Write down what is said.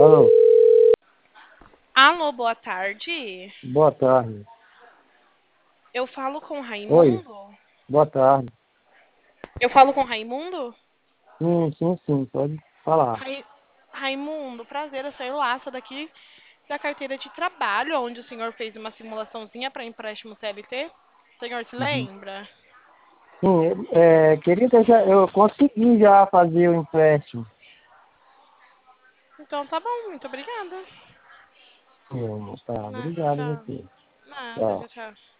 Alô, Alô, boa tarde. boa tarde. Eu falo com Oi, Raimundo? boa tarde. Eu falo com Raimundo? Sim, pode falar. Rai- Raimundo, prazer, eu sou Laça daqui da carteira de trabalho, onde o senhor fez uma simulaçãozinha para empréstimo CLT. O senhor se Uhum. lembra? Sim, querida, eu consegui já fazer o empréstimo. Então tá bom, muito obrigada. Tá, Né, obrigado a tchau. você. Nada, Tchau. tchau, tchau.